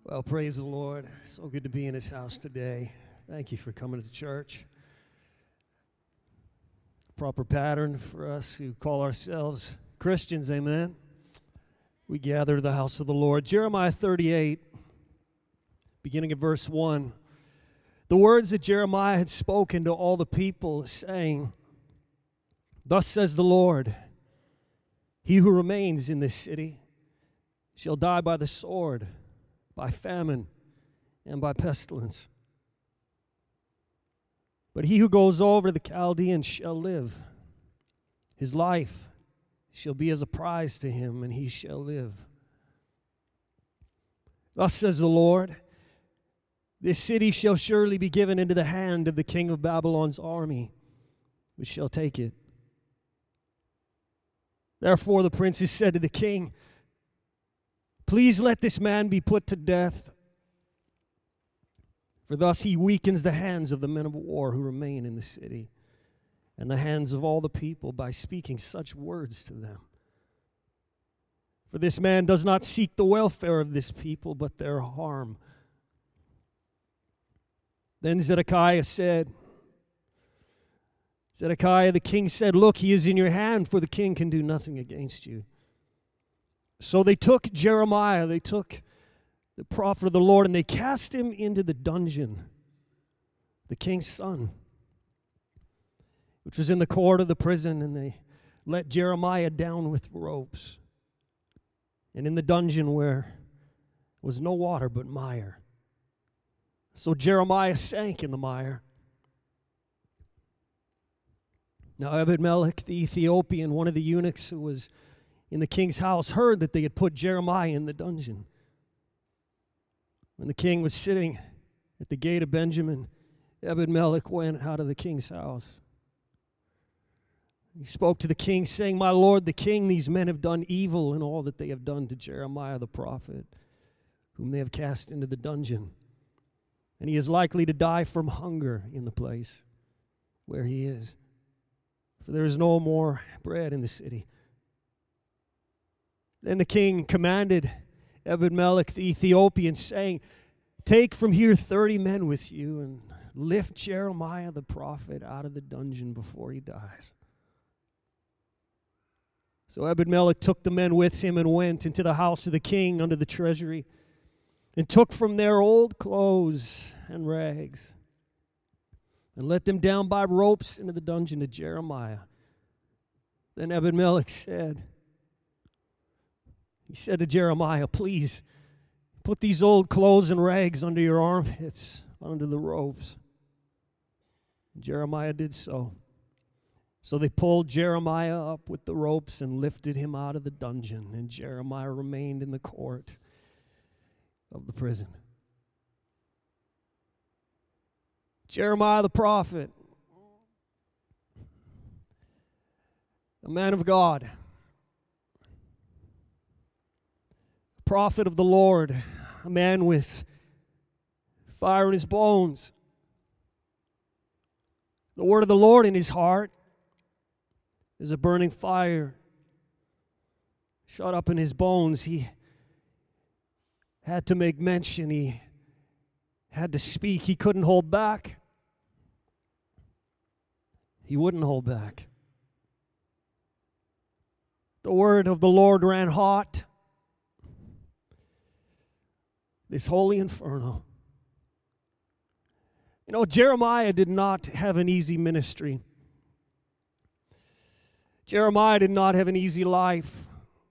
Well, praise the Lord. So good to be in His house today. Thank you for coming to church. Proper pattern for us who call ourselves Christians, amen. We gather to the house of the Lord. Jeremiah 38, beginning at verse 1. The words that Jeremiah had spoken to all the people, saying, "Thus says the Lord, he who remains in this city shall die by the sword, by famine, and by pestilence. But he who goes over the Chaldeans shall live. His life shall be as a prize to him, and he shall live. Thus says the Lord, this city shall surely be given into the hand of the king of Babylon's army, which shall take it. Therefore the princes said to the king, please let this man be put to death, for thus he weakens the hands of the men of war who remain in the city, and the hands of all the people by speaking such words to them. For this man does not seek the welfare of this people, but their harm." Then Zedekiah the king said, "Look, he is in your hand, for the king can do nothing against you." So they took Jeremiah, they took the prophet of the Lord, and they cast him into the dungeon, the king's son, which was in the court of the prison, and they let Jeremiah down with ropes. And in the dungeon where was no water but mire. So Jeremiah sank in the mire. Now Ebed-Melech the Ethiopian, one of the eunuchs who was in the king's house, heard that they had put Jeremiah in the dungeon. When the king was sitting at the gate of Benjamin, Ebed-Melech went out of the king's house. He spoke to the king, saying, "My lord the king, these men have done evil in all that they have done to Jeremiah the prophet, whom they have cast into the dungeon. And he is likely to die from hunger in the place where he is, for there is no more bread in the city." Then the king commanded Ebed-Melech the Ethiopian, saying, "Take from here 30 men with you, and lift Jeremiah the prophet out of the dungeon before he dies." So Ebed-Melech took the men with him and went into the house of the king under the treasury, and took from there old clothes and rags, and let them down by ropes into the dungeon to Jeremiah. Then Ebed-Melech said to Jeremiah, "Please put these old clothes and rags under your armpits, under the ropes." And Jeremiah did so. So they pulled Jeremiah up with the ropes and lifted him out of the dungeon, and Jeremiah remained in the court of the prison. Jeremiah the prophet, a man of God, a prophet of the Lord, a man with fire in his bones, the word of the Lord in his heart is a burning fire shut up in his bones. He had to make mention. He had to speak. He couldn't hold back. He wouldn't hold back. The word of the Lord ran hot. This holy inferno. You know, Jeremiah did not have an easy ministry. Jeremiah did not have an easy life.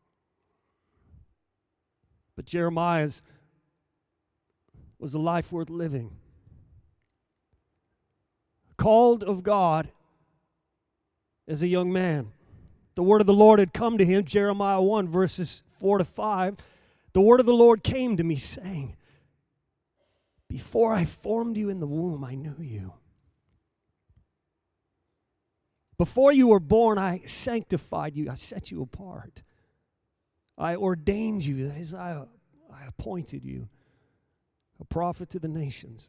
But Jeremiah's was a life worth living. Called of God as a young man. The word of the Lord had come to him, Jeremiah 1, verses 4 to 5. The word of the Lord came to me, saying, "Before I formed you in the womb, I knew you. Before you were born, I sanctified you. I set you apart. I ordained you, that is, I appointed you a prophet to the nations."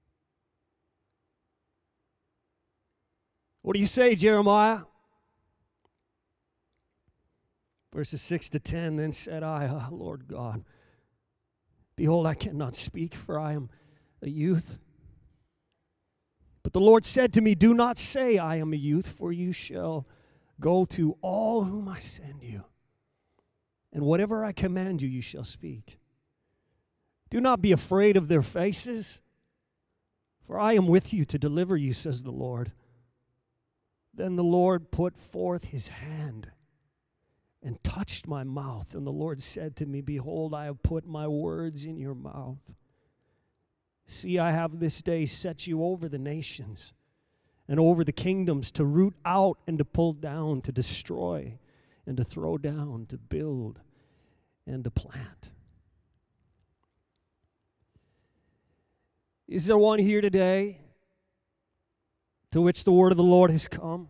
What do you say, Jeremiah? Verses 6 to 10, then said I, Lord God, Behold, I cannot speak, for I am a youth. But the Lord said to me, do not say, I am a youth, for you shall go to all whom I send you. And whatever I command you, you shall speak. Do not be afraid of their faces, for I am with you to deliver you, says the Lord. Then the Lord put forth his hand and touched my mouth. And the Lord said to me, behold, I have put my words in your mouth. See, I have this day set you over the nations and over the kingdoms, to root out and to pull down, to destroy and to throw down, to build and to plant. Is there one here today to which the word of the Lord has come?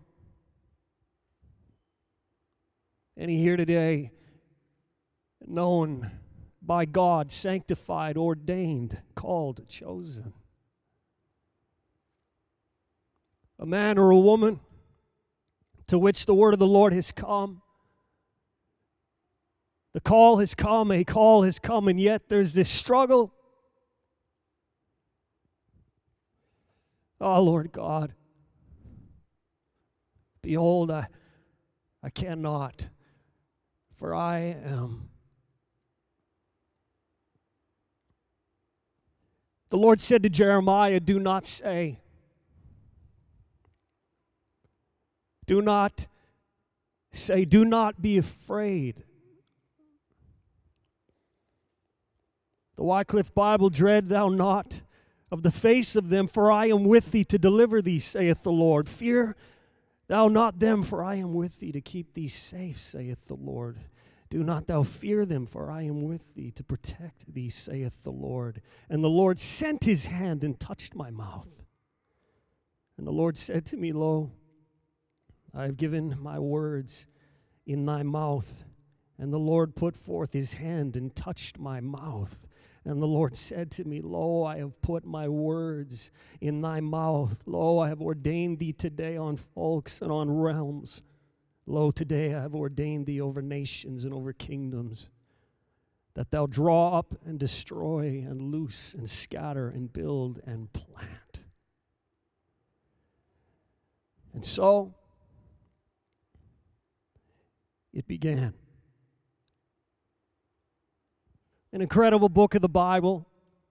Any here today known by God, sanctified, ordained, called, chosen? A man or a woman to which the word of the Lord has come? The call has come, a call has come, and yet there's this struggle. Oh, Lord God, behold, I cannot, for I am. The Lord said to Jeremiah, do not say. Do not say, do not be afraid. The Wycliffe Bible, dread thou not of the face of them, for I am with thee to deliver thee, saith the Lord. Fear thou not them, for I am with thee to keep thee safe, saith the Lord. Do not thou fear them, for I am with thee to protect thee, saith the Lord. And the Lord sent his hand and touched my mouth. And the Lord said to me, lo, I have given my words in thy mouth. And the Lord put forth his hand and touched my mouth. And the Lord said to me, lo, I have put my words in thy mouth. Lo, I have ordained thee today on folks and on realms. Lo, today I have ordained thee over nations and over kingdoms, that thou draw up and destroy and loose and scatter and build and plant. And so it began. An incredible book of the Bible,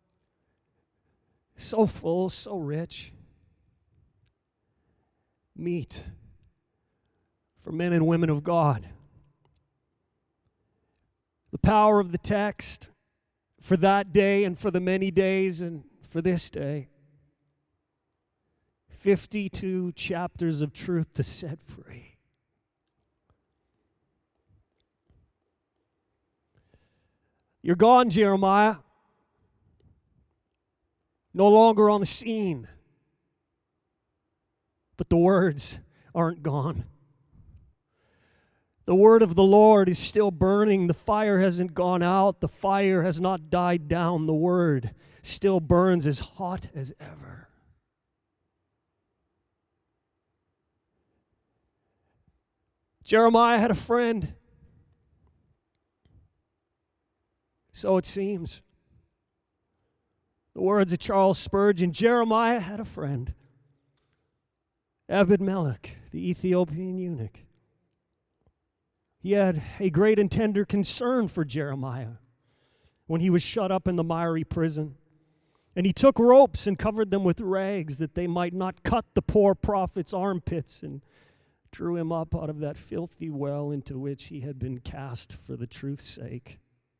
so full, so rich. Meat for men and women of God. The power of the text for that day and for the many days and for this day. 52 chapters of truth to set free. You're gone, Jeremiah. No longer on the scene. But the words aren't gone. The word of the Lord is still burning. The fire hasn't gone out. The fire has not died down. The word still burns as hot as ever. Jeremiah had a friend. So it seems. The words of Charles Spurgeon, Jeremiah had a friend, Ebed-Melech, the Ethiopian eunuch. He had a great and tender concern for Jeremiah when he was shut up in the miry prison. And he took ropes and covered them with rags that they might not cut the poor prophet's armpits, and drew him up out of that filthy well into which he had been cast for the truth's sake.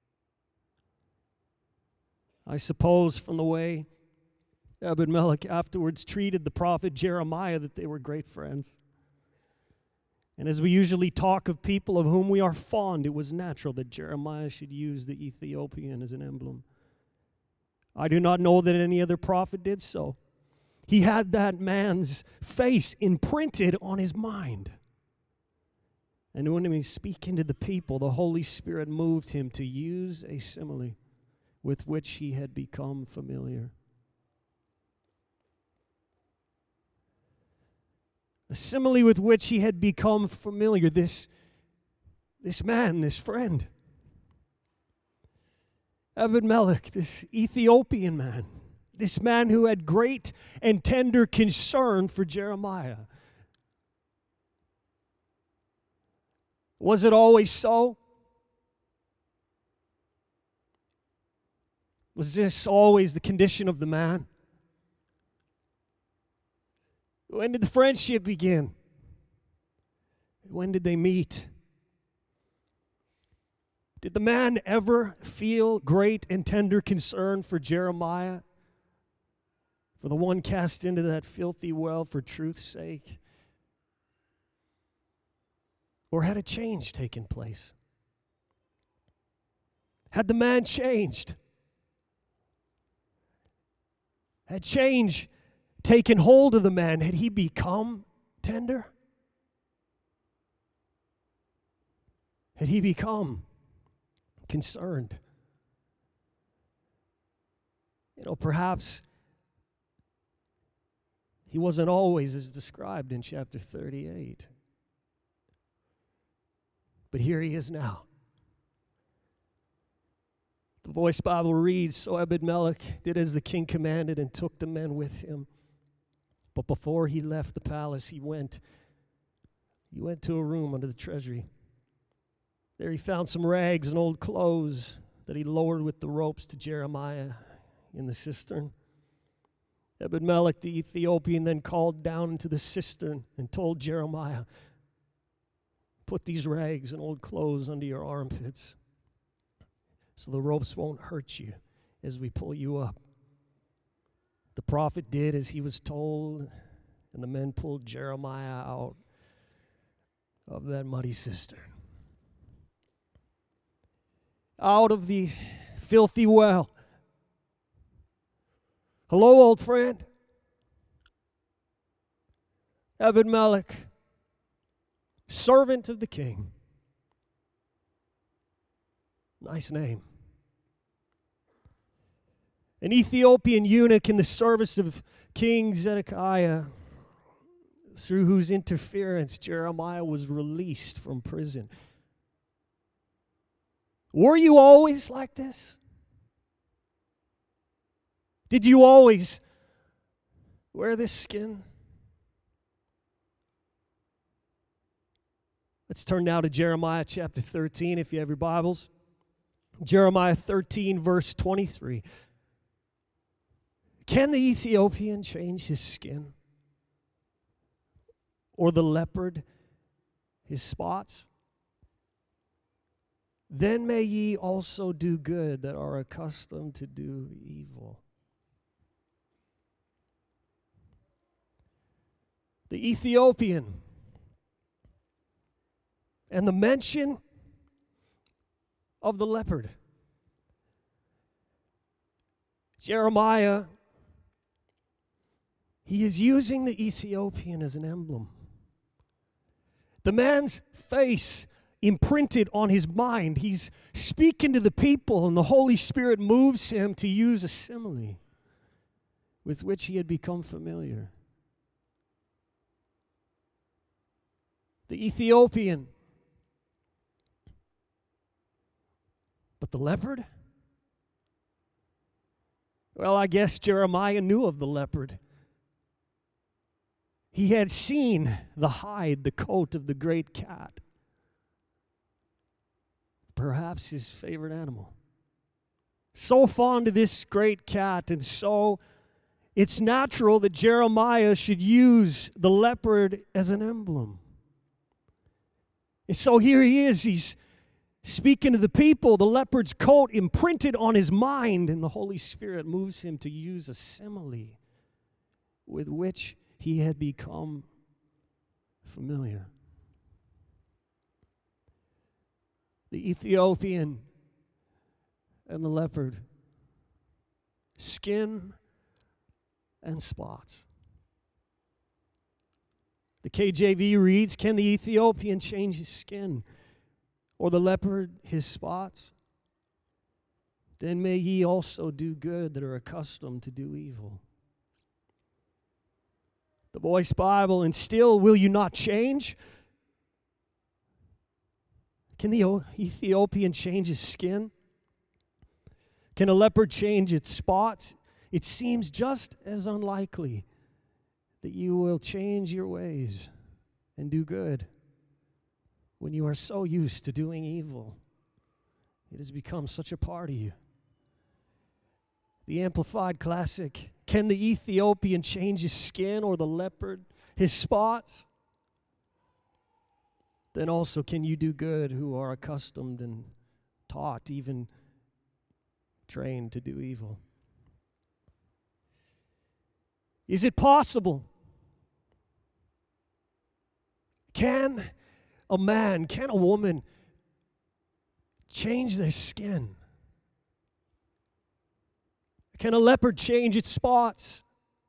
I suppose from the way Ebed-Melech afterwards treated the prophet Jeremiah that they were great friends. And as we usually talk of people of whom we are fond, it was natural that Jeremiah should use the Ethiopian as an emblem. I do not know that any other prophet did so. He had that man's face imprinted on his mind. And when he was speaking to the people, the Holy Spirit moved him to use a simile with which he had become familiar. A simile with which he had become familiar. This man, this friend. Ebed-Melech, this Ethiopian man, this man who had great and tender concern for Jeremiah. Was it always so? Was this always the condition of the man? When did the friendship begin? When did they meet? Did the man ever feel great and tender concern for Jeremiah, for the one cast into that filthy well for truth's sake? Or had a change taken place? Had the man changed? Had change taken hold of the man? Had he become tender? Had he become concerned? Perhaps he wasn't always as described in chapter 38. But here he is now. The Voice Bible reads, "So Ebed-Melech did as the king commanded and took the men with him. But before he left the palace, he went to a room under the treasury. There he found some rags and old clothes that he lowered with the ropes to Jeremiah in the cistern. Ebed-Melech the Ethiopian then called down into the cistern and told Jeremiah, 'Put these rags and old clothes under your armpits, so the ropes won't hurt you as we pull you up.' The prophet did as he was told, and the men pulled Jeremiah out of that muddy cistern, out of the filthy well. Hello, old friend. Ebed-Melech, servant of the king. Nice name. An Ethiopian eunuch in the service of King Zedekiah, through whose interference Jeremiah was released from prison. Were you always like this? Did you always wear this skin? Let's turn now to Jeremiah chapter 13, if you have your Bibles. Jeremiah 13, verse 23. Can the Ethiopian change his skin? Or the leopard his spots? Then may ye also do good that are accustomed to do evil. The Ethiopian and the mention of the leopard. Jeremiah, he is using the Ethiopian as an emblem. The man's face imprinted on his mind. He's speaking to the people, and the Holy Spirit moves him to use a simile with which he had become familiar. The Ethiopian. But the leopard? Well, I guess Jeremiah knew of the leopard. He had seen the hide, the coat of the great cat. Perhaps his favorite animal. So fond of this great cat, and so it's natural that Jeremiah should use the leopard as an emblem. And so here he is, he's speaking to the people, the leopard's coat imprinted on his mind, and the Holy Spirit moves him to use a simile with which he had become familiar. The Ethiopian and the leopard, skin and spots. The KJV reads, "Can the Ethiopian change his skin, or the leopard his spots? Then may ye also do good that are accustomed to do evil." The Voice Bible, "And still will you not change?" Can the Ethiopian change his skin? Can a leopard change its spots? It seems just as unlikely that you will change your ways and do good when you are so used to doing evil. It has become such a part of you. The Amplified Classic. Can the Ethiopian change his skin, or the leopard his spots? Then also can you do good who are accustomed and taught, even trained to do evil? Is it possible? Can a man, can a woman change their skin? Can a leopard change its spots?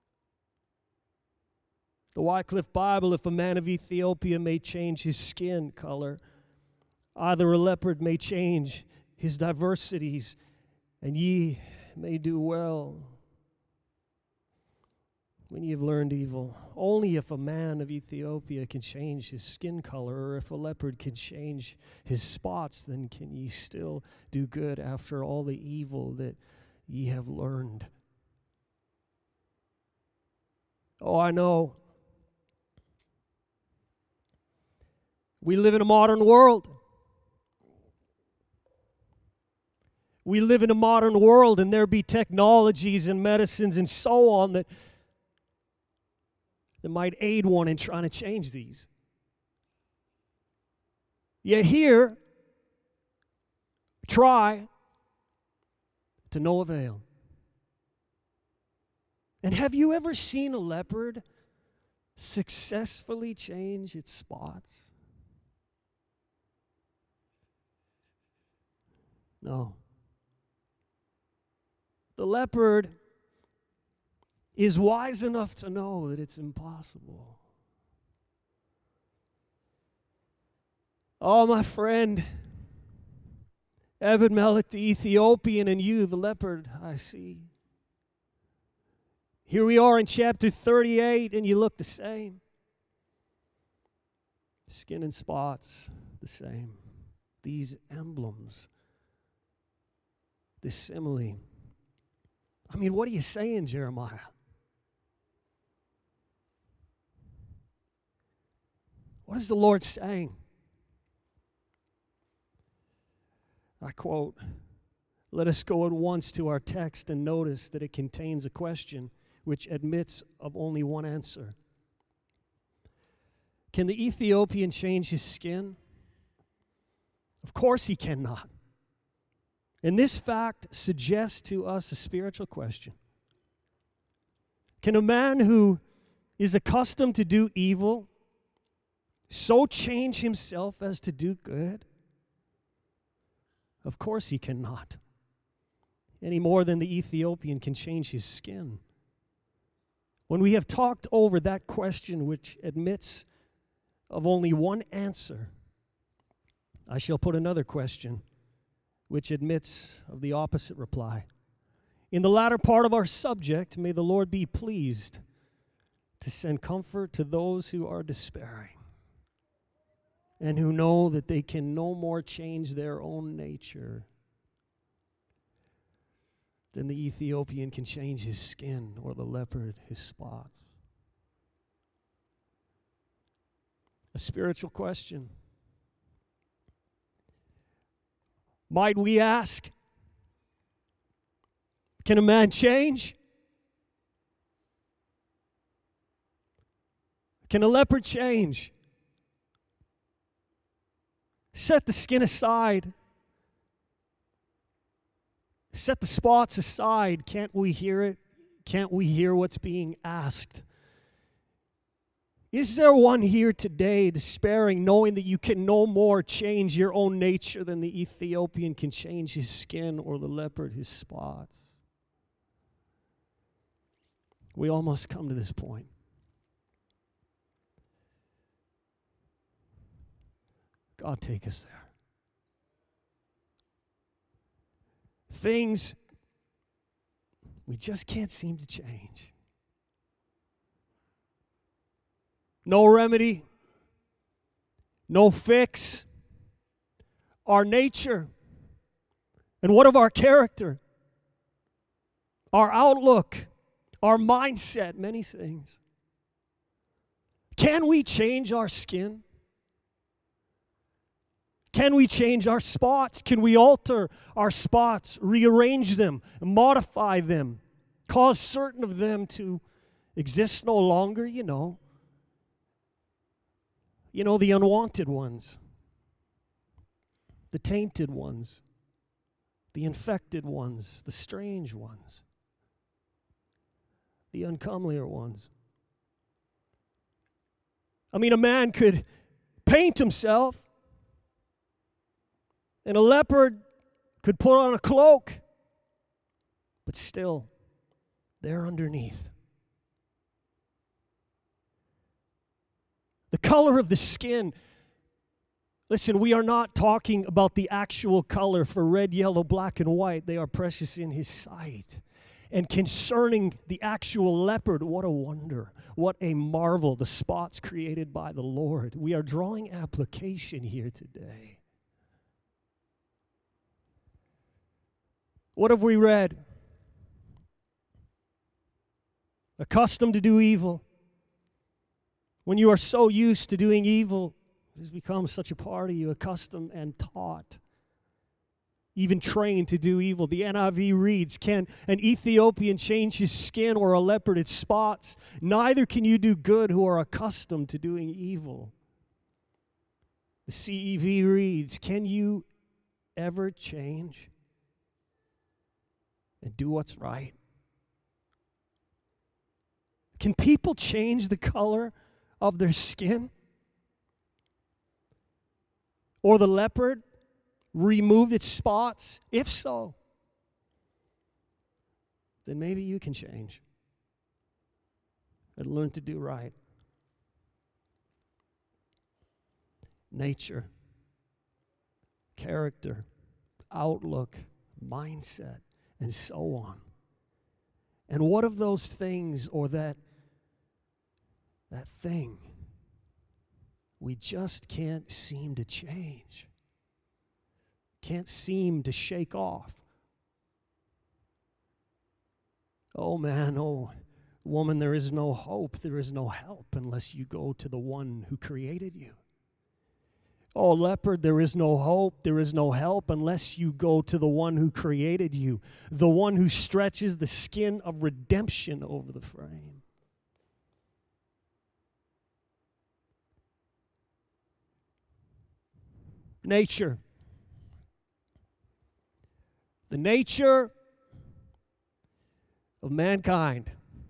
The Wycliffe Bible, if a man of Ethiopia may change his skin color, either a leopard may change his diversities, and ye may do well when ye have learned evil. Only if a man of Ethiopia can change his skin color, or if a leopard can change his spots, then can ye still do good after all the evil that ye have learned. Oh, I know. We live in a modern world. We live in a modern world, and there be technologies and medicines and so on that might aid one in trying to change these. Yet here, try to no avail. And have you ever seen a leopard successfully change its spots? No. The leopard is wise enough to know that it's impossible. Oh, my friend, Ebed-Melech the Ethiopian, and you, the leopard, I see. Here we are in chapter 38, and you look the same. Skin and spots, the same. These emblems, this simile. I mean, what are you saying, Jeremiah? What is the Lord saying? I quote, "Let us go at once to our text and notice that it contains a question which admits of only one answer. Can the Ethiopian change his skin? Of course he cannot. And this fact suggests to us a spiritual question. Can a man who is accustomed to do evil so change himself as to do good? Of course he cannot. Any more than the Ethiopian can change his skin. When we have talked over that question, which admits of only one answer, I shall put another question, which admits of the opposite reply. In the latter part of our subject, may the Lord be pleased to send comfort to those who are despairing and who know that they can no more change their own nature than the Ethiopian can change his skin or the leopard his spots. A spiritual question. Might we ask, can a man change? Can a leopard change? Set the skin aside. Set the spots aside. Can't we hear it? Can't we hear what's being asked? Is there one here today despairing, knowing that you can no more change your own nature than the Ethiopian can change his skin or the leopard his spots? We almost come to this point. God, take us there. Things we just can't seem to change. No remedy, no fix. Our nature. And what of our character? our outlook, our mindset, many things. Can we change our skin? Can we change our spots? Can we alter our spots, rearrange them, modify them, cause certain of them to exist no longer? You know, the unwanted ones, the tainted ones, the infected ones, the strange ones, the uncomelier ones. I mean, a man could paint himself, and a leopard could put on a cloak, but still, they're underneath. The color of the skin. Listen, we are not talking about the actual color for red, yellow, black, and white. They are precious in His sight. And concerning the actual leopard, what a wonder, what a marvel, the spots created by the Lord. We are drawing application here today. What have we read? Accustomed to do evil. When you are so used to doing evil, it has become such a part of you, accustomed and taught, even trained to do evil. The NIV reads, can an Ethiopian change his skin or a leopard its spots? Neither can you do good who are accustomed to doing evil. The CEV reads, can you ever change and do what's right? Can people change the color of their skin? Or the leopard remove its spots? If so, then maybe you can change and learn to do right. Nature, character, outlook, mindset, and so on. And what of those things or that thing we just can't seem to change, can't seem to shake off? Oh man, oh woman, there is no hope, there is no help unless you go to the one who created you. Oh leopard, there is no hope, there is no help unless you go to the one who created you, the one who stretches the skin of redemption over the frame. Nature. The nature of mankind.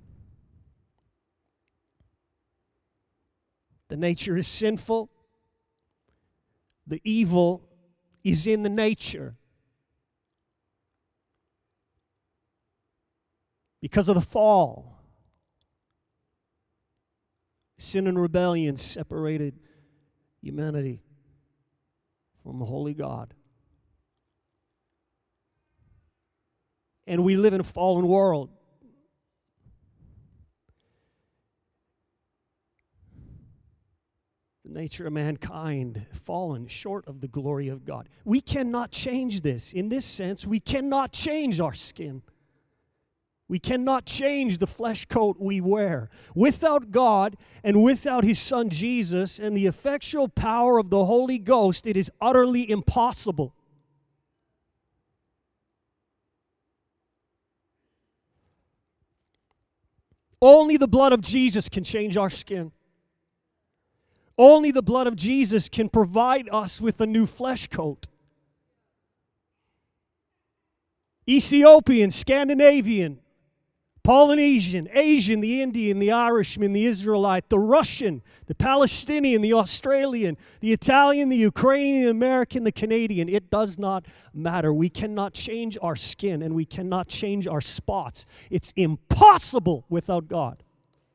The nature is sinful. The evil is in the nature. Because of the fall, sin and rebellion separated humanity from the holy God. And we live in a fallen world. The nature of mankind fallen short of the glory of God. We cannot change this. In this sense, we cannot change our skin. We cannot change the flesh coat we wear. Without God and without His Son Jesus and the effectual power of the Holy Ghost, it is utterly impossible. Only the blood of Jesus can change our skin. Only the blood of Jesus can provide us with a new flesh coat. Ethiopian, Scandinavian, Polynesian, Asian, the Indian, the Irishman, the Israelite, the Russian, the Palestinian, the Australian, the Italian, the Ukrainian, the American, the Canadian. It does not matter. We cannot change our skin and we cannot change our spots. It's impossible without God.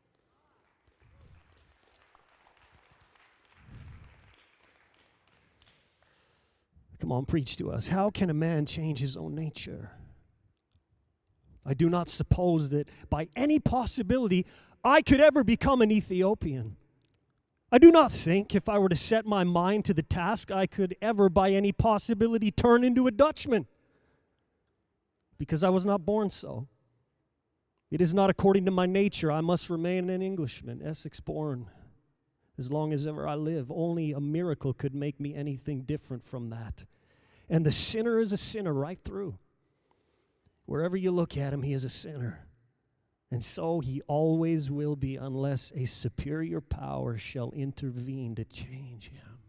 Come on, preach to us. How can a man change his own nature? I do not suppose that by any possibility I could ever become an Ethiopian. I do not think if I were to set my mind to the task I could ever by any possibility turn into a Dutchman, because I was not born so. It is not according to my nature. I must remain an Englishman, Essex born, as long as ever I live. Only a miracle could make me anything different from that. And the sinner is a sinner right through. Wherever you look at him, he is a sinner. And so he always will be unless a superior power shall intervene to change him.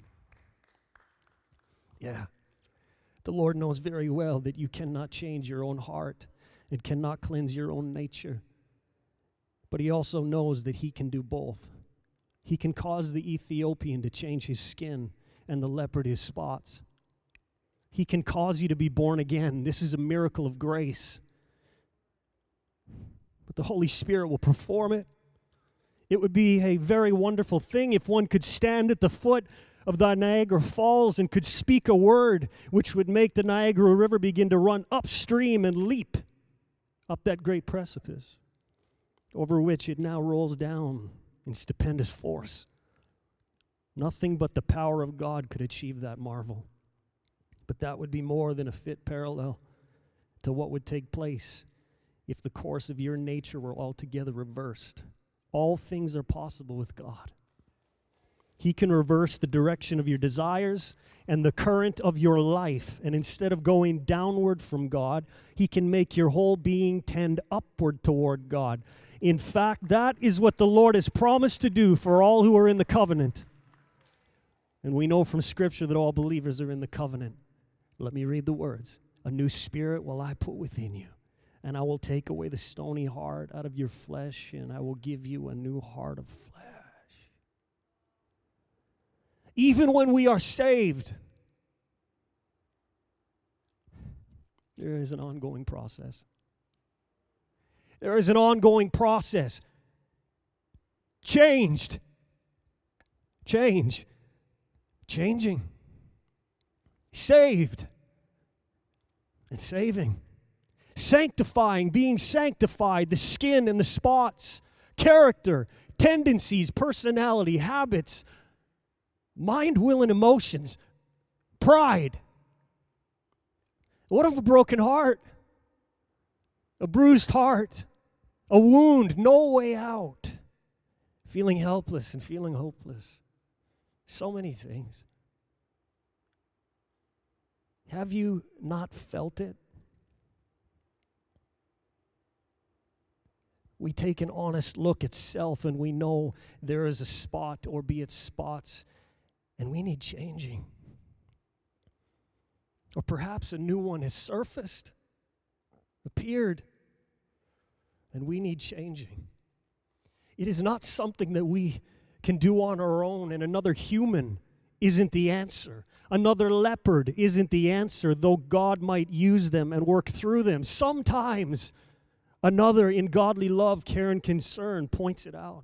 Yeah. The Lord knows very well that you cannot change your own heart and cannot cleanse your own nature. But he also knows that he can do both. He can cause the Ethiopian to change his skin and the leopard his spots. He can cause you to be born again. This is a miracle of grace. But the Holy Spirit will perform it. It would be a very wonderful thing if one could stand at the foot of the Niagara Falls and could speak a word which would make the Niagara River begin to run upstream and leap up that great precipice over which it now rolls down in stupendous force. Nothing but the power of God could achieve that marvel. But that would be more than a fit parallel to what would take place if the course of your nature were altogether reversed. All things are possible with God. He can reverse the direction of your desires and the current of your life. And instead of going downward from God, He can make your whole being tend upward toward God. In fact, that is what the Lord has promised to do for all who are in the covenant. And we know from Scripture that all believers are in the covenant. Let me read the words. A new spirit will I put within you, and I will take away the stony heart out of your flesh, and I will give you a new heart of flesh. Even when we are saved, there is an ongoing process. There is an ongoing process. Changed. Change. Changing. Saved. And saving. Sanctifying, being sanctified, the skin and the spots, character, tendencies, personality, habits, mind, will, and emotions, pride. What of a broken heart? A bruised heart, a wound, no way out, feeling helpless and feeling hopeless. So many things. Have you not felt it? We take an honest look at self and we know there is a spot, or be it spots, and we need changing. Or perhaps a new one has surfaced, appeared, and we need changing. It is not something that we can do on our own, and another human isn't the answer. Another leopard isn't the answer, though God might use them and work through them. Sometimes another in godly love, care, and concern points it out.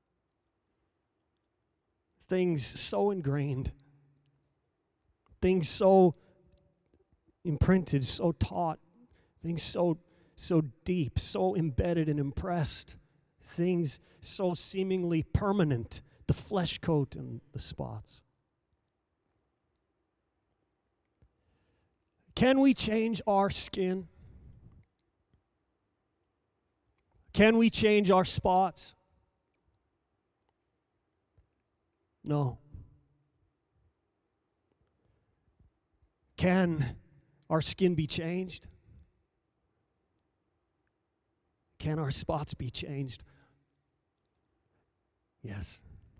Things so ingrained, things so imprinted, so taught, things so deep, so embedded and impressed, things so seemingly permanent, the flesh coat and the spots. Can we change our skin? Can we change our spots? No. Can our skin be changed? Can our spots be changed? Yes.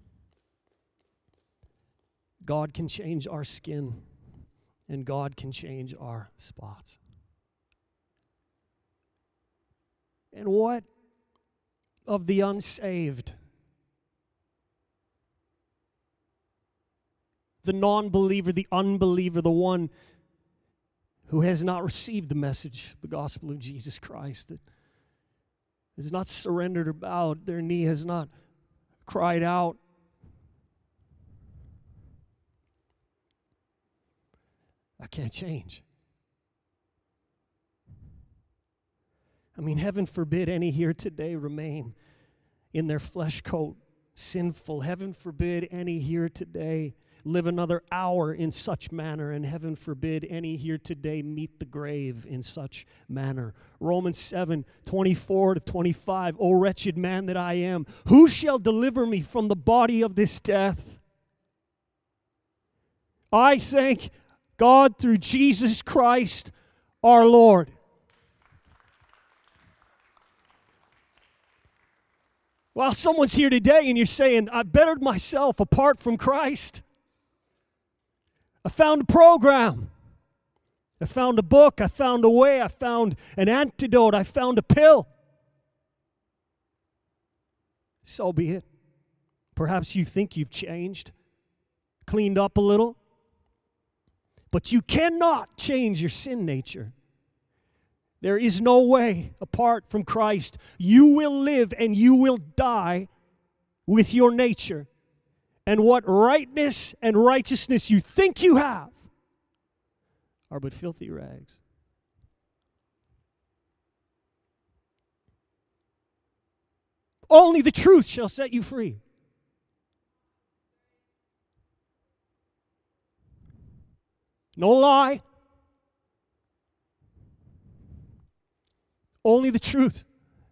God can change our skin, and God can change our spots. And what of the unsaved? The non-believer, the unbeliever, the one who has not received the message, the gospel of Jesus Christ, that has not surrendered or bowed, their knee has not cried out. I can't change. I mean, heaven forbid any here today remain in their flesh coat sinful. Heaven forbid any here today live another hour in such manner, and heaven forbid any here today meet the grave in such manner. Romans 7:24-25, O wretched man that I am, who shall deliver me from the body of this death? I thank God through Jesus Christ our Lord. Well, someone's here today and you're saying, I bettered myself apart from Christ. I found a program. I found a book. I found a way. I found an antidote. I found a pill. So be it. Perhaps you think you've changed, cleaned up a little, but you cannot change your sin nature. There is no way apart from Christ. You will live and you will die with your nature. And what rightness and righteousness you think you have are but filthy rags. Only the truth shall set you free. No lie. Only the truth.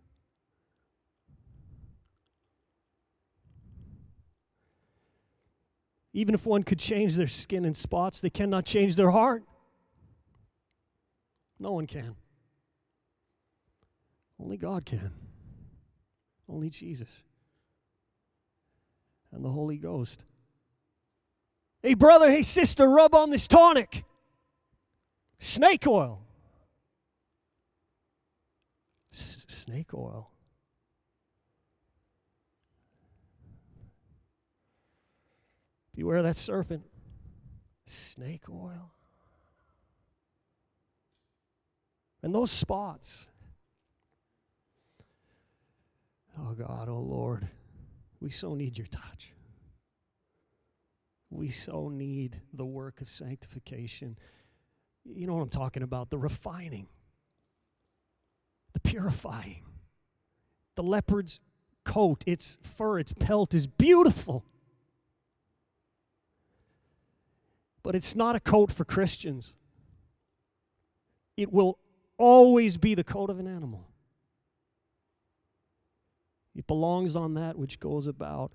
Even if one could change their skin and spots, they cannot change their heart. No one can. Only God can. Only Jesus and the Holy Ghost. Hey brother, hey sister, rub on this tonic. Snake oil. Snake oil. Beware that serpent. Snake oil. And those spots. Oh God, oh Lord, we so need your touch. We so need the work of sanctification. You know what I'm talking about, the refining, the purifying. The leopard's coat, its fur, its pelt is beautiful. But it's not a coat for Christians. It will always be the coat of an animal. It belongs on that which goes about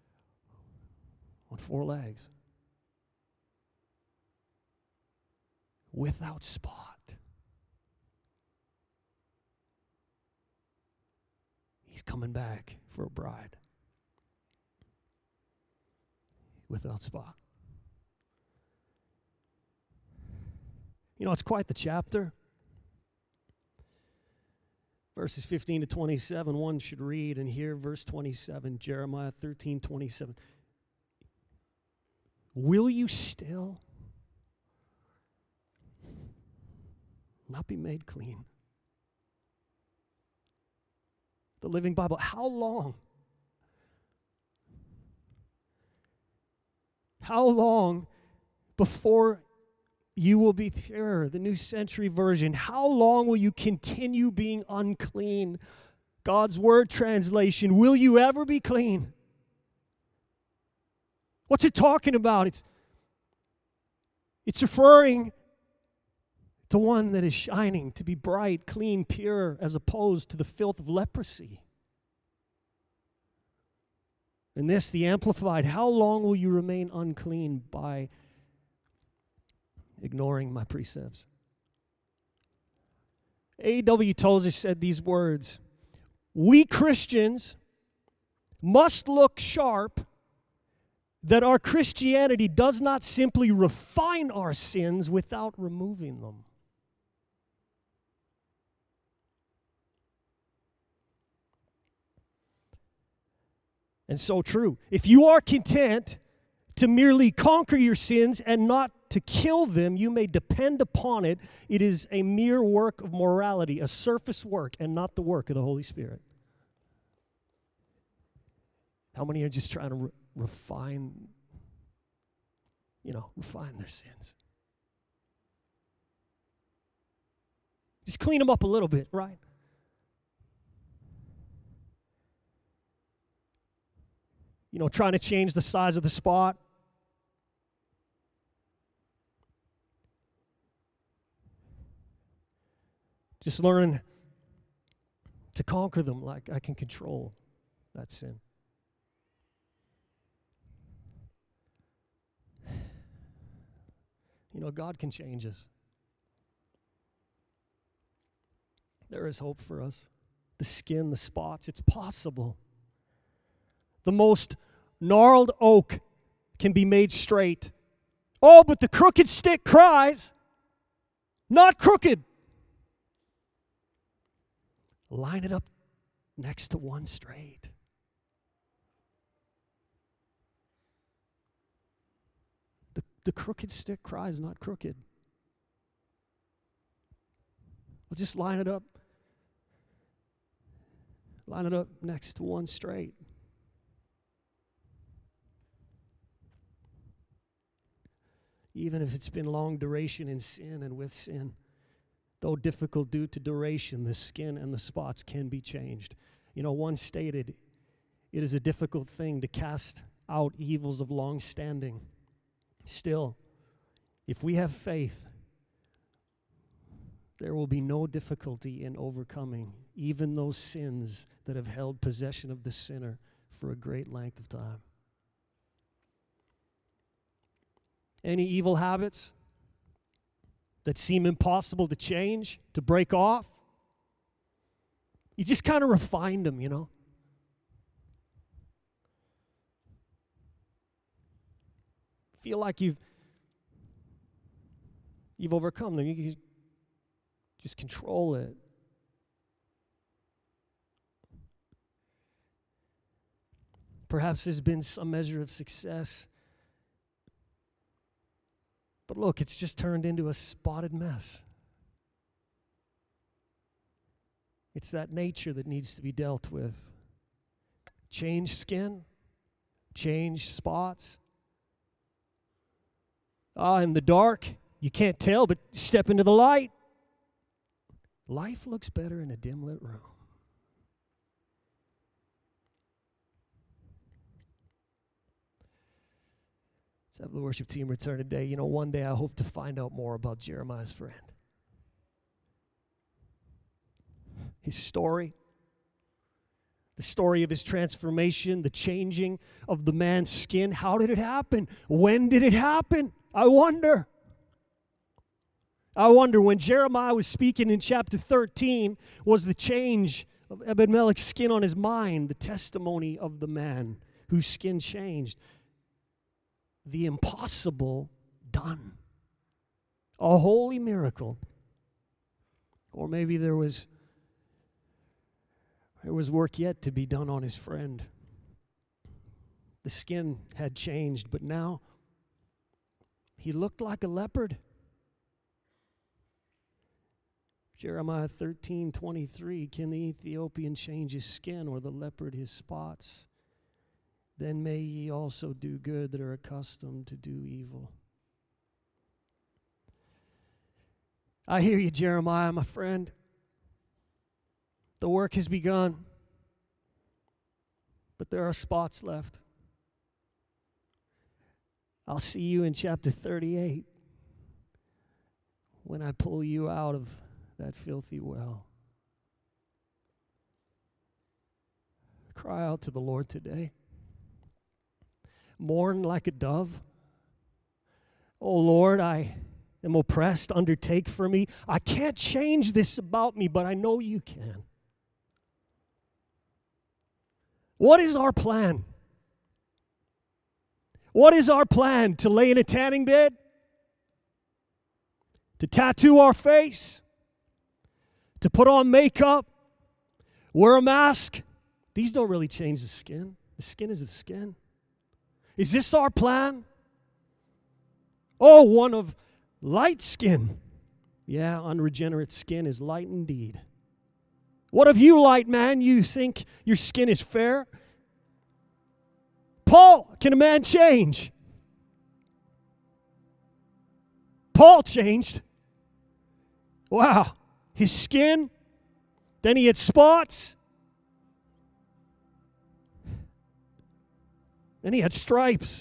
on four legs, without spot. He's coming back for a bride without spot. You know, it's quite the chapter. Verses 15 to 27, one should read and hear verse 27, Jeremiah 13:27. Will you still not be made clean? The Living Bible, how long? How long before you will be pure? The New Century Version. How long will you continue being unclean? God's Word translation. Will you ever be clean? What's it talking about? It's referring to one that is shining, to be bright, clean, pure, as opposed to the filth of leprosy. And this, the Amplified, how long will you remain unclean by ignoring my precepts? A.W. Tozer said these words, we Christians must look sharp that our Christianity does not simply refine our sins without removing them. And so true. If you are content to merely conquer your sins and not to kill them, you may depend upon it. It is a mere work of morality, a surface work, and not the work of the Holy Spirit. How many are just trying to refine their sins? Just clean them up a little bit, right? Trying to change the size of the spot. Just learning to conquer them like I can control that sin. You know, God can change us. There is hope for us. The skin, the spots, it's possible. The most gnarled oak can be made straight. Oh, but the crooked stick cries, not crooked. Line it up next to one straight. The crooked stick cries, not crooked. We'll just line it up. Line it up next to one straight. Even if it's been long duration in sin and with sin, though difficult due to duration, the skin and the spots can be changed. You know, one stated, it is a difficult thing to cast out evils of long standing. Still, if we have faith, there will be no difficulty in overcoming even those sins that have held possession of the sinner for a great length of time. Any evil habits that seem impossible to change, to break off, you just kind of refined them, you know. Feel like you've overcome them. You can just control it. Perhaps there's been some measure of success. But look, it's just turned into a spotted mess. It's that nature that needs to be dealt with. Change skin, change spots. In the dark, you can't tell, but step into the light. Life looks better in a dim lit room. Let's have the worship team return today. You know, one day I hope to find out more about Jeremiah's friend. His story, the story of his transformation, the changing of the man's skin. How did it happen? When did it happen? I wonder when Jeremiah was speaking in chapter 13, was the change of Ebed-Melech's skin on his mind the testimony of the man whose skin changed? The impossible done. A holy miracle. Or maybe there was work yet to be done on his friend. The skin had changed, but now he looked like a leopard. Jeremiah 13:23, can the Ethiopian change his skin or the leopard his spots? Then may ye also do good that are accustomed to do evil. I hear you, Jeremiah, my friend. The work has begun, but there are spots left. I'll see you in chapter 38 when I pull you out of that filthy well. Cry out to the Lord today. Mourn like a dove. Oh Lord, I am oppressed. Undertake for me. I can't change this about me, but I know you can. What is our plan? What is our plan? To lay in a tanning bed? To tattoo our face? To put on makeup? Wear a mask? These don't really change the skin. The skin is the skin. Is this our plan? Oh, one of light skin. Yeah, unregenerate skin is light indeed. What of you, light man? You think your skin is fair? Paul, can a man change? Paul changed. Wow. His skin, then he had spots, then he had stripes,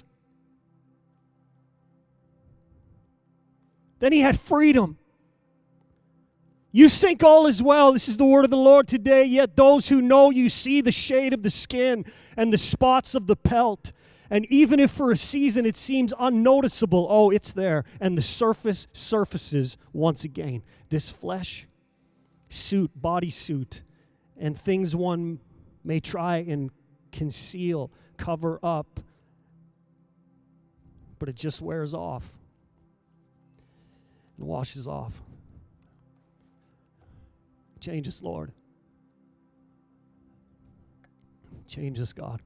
then he had freedom. You think all is well. This is the word of the Lord today. Yet those who know you see the shade of the skin and the spots of the pelt. And even if for a season it seems unnoticeable, oh, it's there. And the surface surfaces once again. This flesh suit, bodysuit, and things one may try and conceal, cover up, but it just wears off and washes off. Change us, Lord. Change us, God.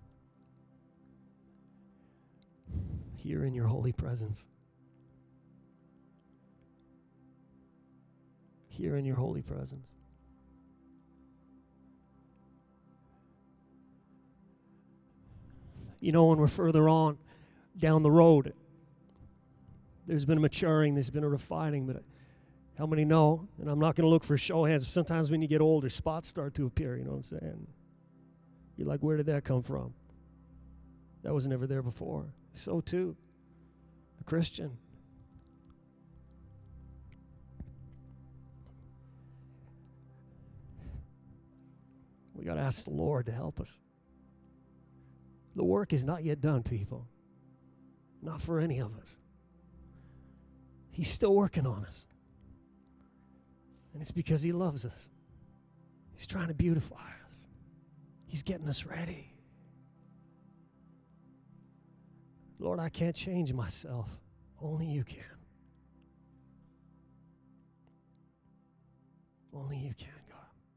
Here in your holy presence. Here in your holy presence. You know, when we're further on down the road, there's been a maturing, there's been a refining, but how many know, and I'm not going to look for show hands, but sometimes when you get older, spots start to appear, you know what I'm saying? You're like, where did that come from? That was never there before. So too, a Christian. We got to ask the Lord to help us. The work is not yet done, people. Not for any of us. He's still working on us. And it's because he loves us. He's trying to beautify us. He's getting us ready. Lord, I can't change myself. Only you can. Only you can, God.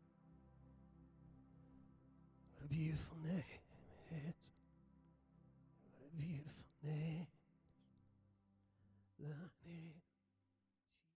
What a beautiful name it is. What a beautiful name. The name